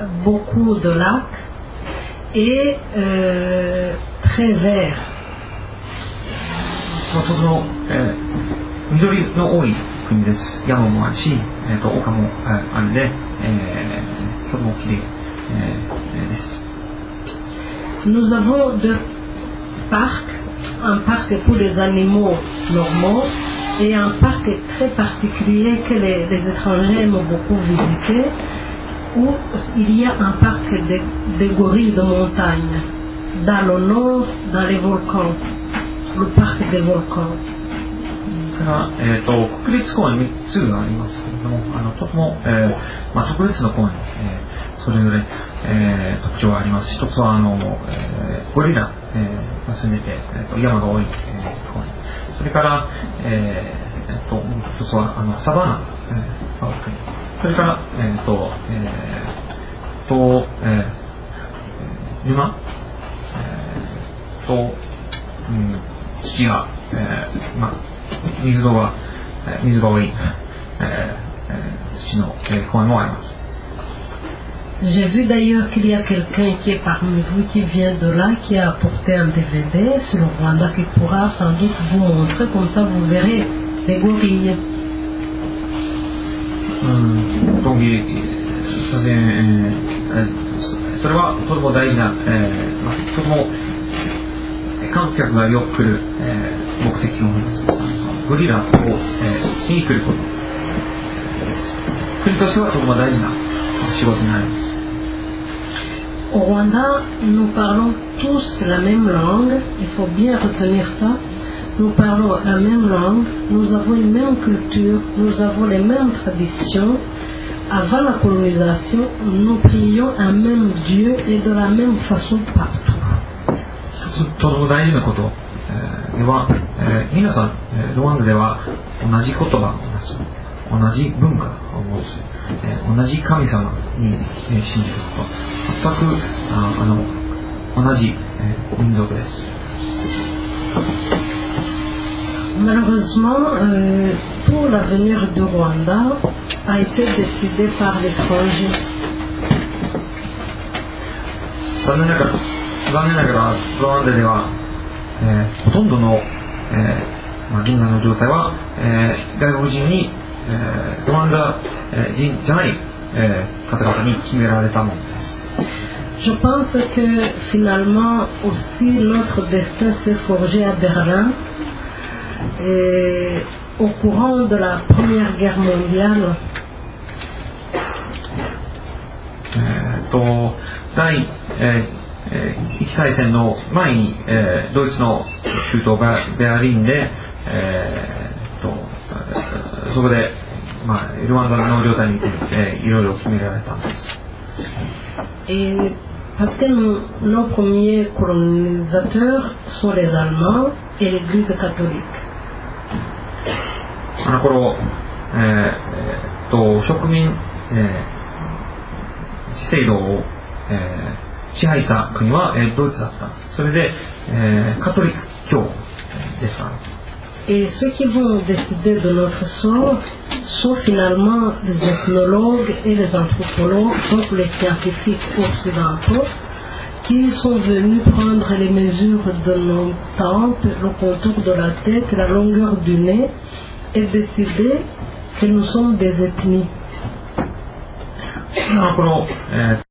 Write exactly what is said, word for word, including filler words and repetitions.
beaucoup de lacs et euh, très verts. そのとても、えー、緑の多い国です。山もあるし、えー、と丘もあるんで、えー、とてもきれい、えー、です。 Nous avons deux parcs, un parc pour les animaux normaux et un parc très particulier que les, les étrangers aiment beaucoup visiter, où il y a un parc de, de gorilles de montagne, dans le nord, dans les volcans, le parc des volcans. それは、えー、と国立公園みっつがありますけれども、あのとても、えーまあ、特別な公園、えー、それぞれ、えー、特徴があります。一つはあの、えー、ゴリラ、えー、が住んでて、えー、と山が多い、えー、公園。それから、えーえー、ともう一つはあのサバナ、えー、が多い国。それから、えーとえー、と、えー、沼、えー、と、うん、土が、えーまあ水が、水が多い、えー、土の、えー、公園もあります。 J'ai vu d'ailleurs qu'il y a quelqu'un qui est parmi vous qui vient de là, qui a apporté un D V D sur le Rwanda, qui pourra sans doute vous montrer, comme ça vous verrez les gorilles. うん、ゴリさせ、えー、それはとても大事な、えーまあ、とても観客がよく来る、えー、目的を持ちます。ゴリラを、えー、見に来ることです。国としてはとても大事な仕事になります。 Au Rwanda, nous parlons tous la même langue, il faut bien retenir ça. Nous parlons la même langue, nous avons une même culture, nous avons les mêmes traditions. Avant la colonisation, nous prions un même Dieu et de la même façon partout. とても大事なこと、えー、では、えー、皆さん、えー、ルワンダでは同じ言葉を話す、同じ文化を持つ、えー、同じ神様に、えー、信じること、全く あ, あの同じ、えー、民族です。 Malheureusement, euh, tout l'avenir du Rwanda a été décidé par l'étranger. 残念ながら残念ながらルワンダでは、えー、ほとんどの、えーまあ、現在の状態は、えー、外国人に、えー、ルワンダ人じゃない、えー、方々に決められたものです。 Je pense que finalement aussi notre destin s'est forgé à Berlin et au courant de la Première Guerre mondiale. えー、と第、えー一次大戦の前に、えー、ドイツの首都がベルリンで、えー、とそこで、まあ、ルワンダの領土についていろいろ決められたんです。 Et parce que nous, nos premiers colonisateurs sont les Allemands et l'Église catholique. あの頃、えー、と植民、えー、治世道を、えー支配した国は、えー、ドイツだった。それで、えー、カトリック教ですから。 Et ceux qui vont décider de notre sort sont finalement les ethnologues et les anthropologues, donc les scientifiques occidentaux, qui sont venus prendre les mesures de nos tempes, le contour de la tête, la longueur du nez, et décider que nous sommes des ethnies. この、えー